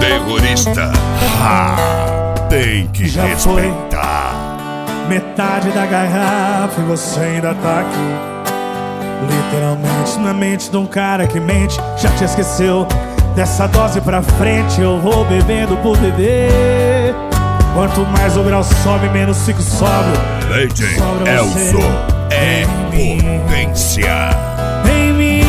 Terrorista, tem que Já respeitar. Metade da garrafa e você ainda tá aqui. Literalmente na mente de um cara que mente. Já te esqueceu. Dessa dose pra frente eu vou bebendo por beber. Quanto mais o grau sobe, menos fico sóbrio. Leite, Sobra você Elso, é em mim. potência. Em mim.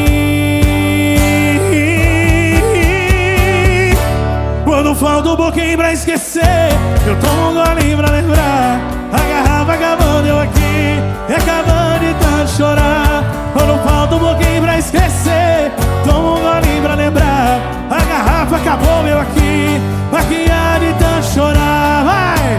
Quando falta um pouquinho pra esquecer, eu tomo um golinho pra lembrar. A garrafa acabando, eu aqui, e acabando de tanto chorar. Quando falta um pouquinho pra esquecer, tomo um golinho pra lembrar. A garrafa acabou, eu aqui, maquiar de tanto chorar. Vai!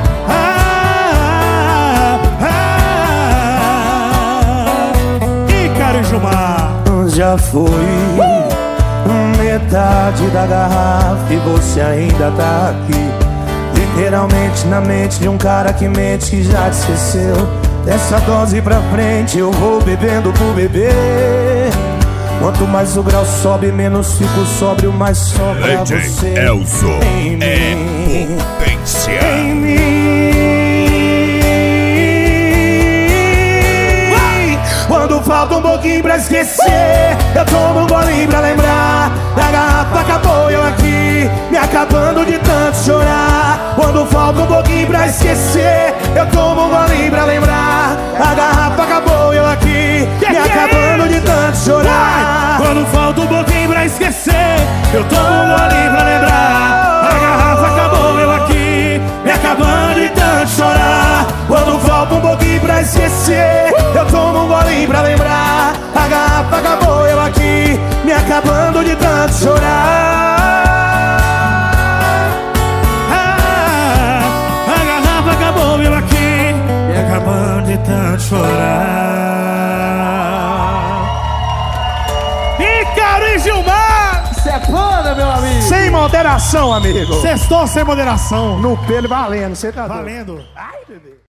Ícaro e Gilmar. Já foi metade da garrafa e você ainda tá aqui. Literalmente na mente de um cara que mente, que já te esqueceu. Dessa dose pra frente eu vou bebendo por beber. Quanto mais o grau sobe, menos fico sóbrio, mais sobra Leite, você Elso, em é mim. potência. Em mim. Quando falta um pouquinho pra esquecer, eu tomo um golinho pra lembrar. A garrafa acabou, eu aqui, me acabando de tanto chorar. Quando falta um pouquinho pra esquecer, eu tomo um golinho pra lembrar. A garrafa acabou, eu aqui, me acabando de tanto chorar. Quando falta um pouquinho pra esquecer, eu tomo um golinho pra lembrar. A garrafa acabou, eu aqui, me acabando de tanto chorar. Quando falta um pouquinho pra esquecer, eu tomo um golinho pra lembrar. A garrafa acabou, eu aqui, me acabando de tanto chorar. A garrafa acabou, eu aqui, me acabando de tanto chorar. Ícaro e Gilmar! Isso é foda, meu amigo. Sem moderação, amigo. Sextou sem moderação. No pelo valendo, você tá doido. Valendo. Ai, bebê.